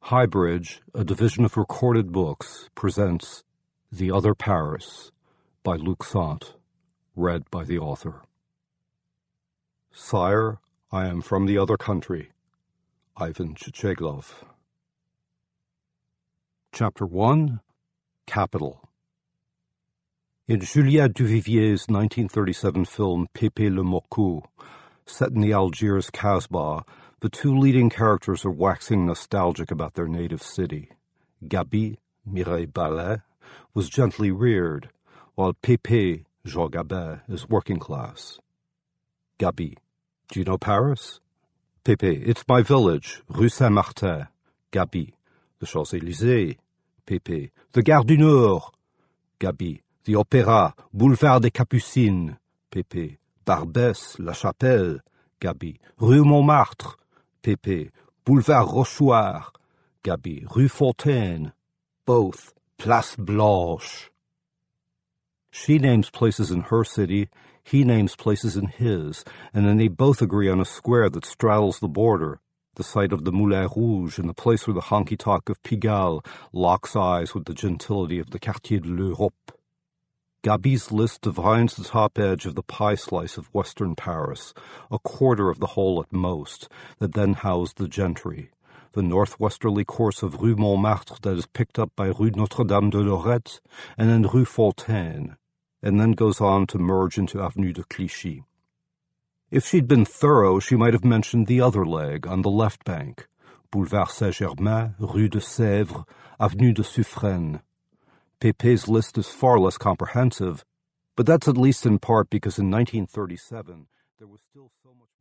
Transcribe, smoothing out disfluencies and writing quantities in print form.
Highbridge, a division of Recorded Books, presents The Other Paris by Luc Sant, read by the author. Sire, I am from the other country. Ivan Tcheglov. Chapter 1. Capital. In Juliette Duvivier's 1937 film Pépé le Morcou, set in the Algiers Kasbah, the two leading characters are waxing nostalgic about their native city. Gabi, Mireille Ballet, was gently reared, while Pépé, Jean Gabin, is working class. Gabi: do you know Paris? Pépé: it's my village, Rue Saint-Martin. Gabi: the Champs-Élysées. Pépé: the Gare du Nord. Gabi: the Opéra, Boulevard des Capucines. Pépé: Barbès, La Chapelle. Gabi: Rue Montmartre. Pépé: Boulevard Rochouart. Gabi: Rue Fontaine. Both Place Blanche. She names places in her city, he names places in his, and then they both agree on a square that straddles the border, the site of the Moulin Rouge and the place where the honky-tonk of Pigalle locks eyes with the gentility of the Quartier de l'Europe. Gabi's list divines the top edge of the pie slice of western Paris, a quarter of the whole at most, that then housed the gentry, the northwesterly course of Rue Montmartre that is picked up by Rue Notre-Dame de Lorette, and then Rue Fontaine, and then goes on to merge into Avenue de Clichy. If she'd been thorough, she might have mentioned the other leg, on the left bank, Boulevard Saint-Germain, Rue de Sèvres, Avenue de Suffren. Pépé's list is far less comprehensive, but that's at least in part because in 1937 there was still so much